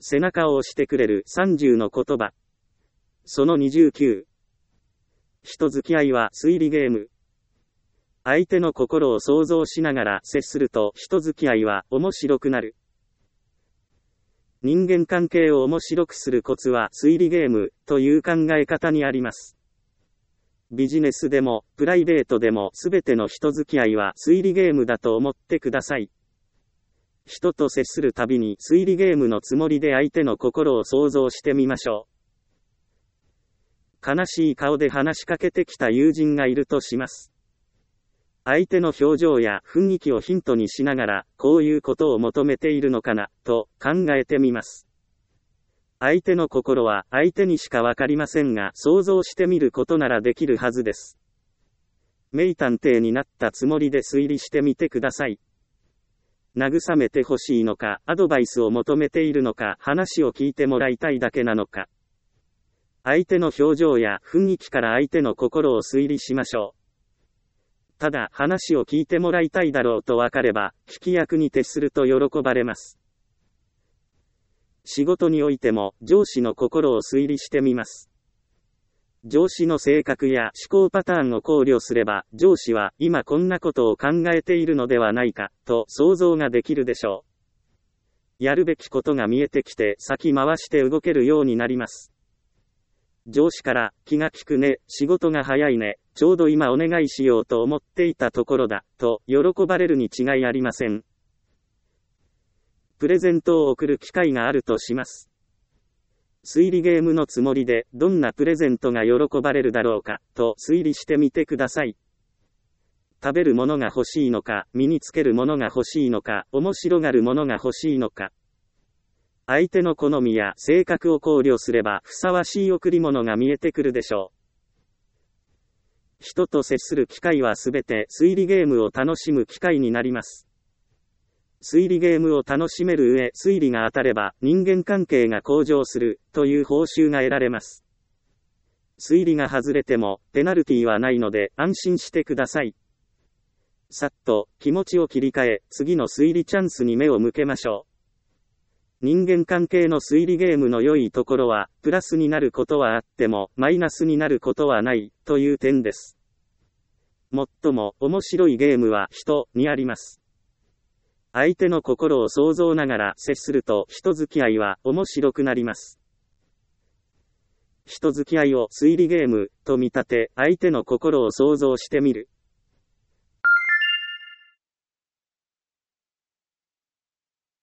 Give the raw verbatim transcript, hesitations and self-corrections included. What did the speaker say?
背中を押してくれるさんじゅうの言葉。そのにじゅうきゅう。人付き合いは推理ゲーム。相手の心を想像しながら接すると人付き合いは面白くなる。人間関係を面白くするコツは推理ゲームという考え方にあります。ビジネスでもプライベートでもすべての人付き合いは推理ゲームだと思ってください。人と接するたびに推理ゲームのつもりで相手の心を想像してみましょう。悲しい顔で話しかけてきた友人がいるとします。相手の表情や雰囲気をヒントにしながら、こういうことを求めているのかな、と考えてみます。相手の心は相手にしかわかりませんが、想像してみることならできるはずです。名探偵になったつもりで推理してみてください。慰めてほしいのか、アドバイスを求めているのか、話を聞いてもらいたいだけなのか。相手の表情や雰囲気から相手の心を推理しましょう。ただ、話を聞いてもらいたいだろうとわかれば、聞き役に徹すると喜ばれます。仕事においても、上司の心を推理してみます。上司の性格や思考パターンを考慮すれば、上司は今こんなことを考えているのではないか、と想像ができるでしょう。やるべきことが見えてきて、先回して動けるようになります。上司から、気が利くね、仕事が早いね、ちょうど今お願いしようと思っていたところだ、と喜ばれるに違いありません。プレゼントを送る機会があるとします。推理ゲームのつもりで、どんなプレゼントが喜ばれるだろうか、と推理してみてください。食べるものが欲しいのか、身につけるものが欲しいのか、面白がるものが欲しいのか。相手の好みや性格を考慮すればふさわしい贈り物が見えてくるでしょう。人と接する機会はすべて推理ゲームを楽しむ機会になります。推理ゲームを楽しめる上、推理が当たれば人間関係が向上するという報酬が得られます。推理が外れてもペナルティはないので安心してください。さっと気持ちを切り替え、次の推理チャンスに目を向けましょう。人間関係の推理ゲームの良いところは、プラスになることはあっても、マイナスになることはない、という点です。最も面白いゲームは人にあります。相手の心を想像ながら接すると人付き合いは面白くなります。人付き合いを推理ゲームと見立て、相手の心を想像してみる。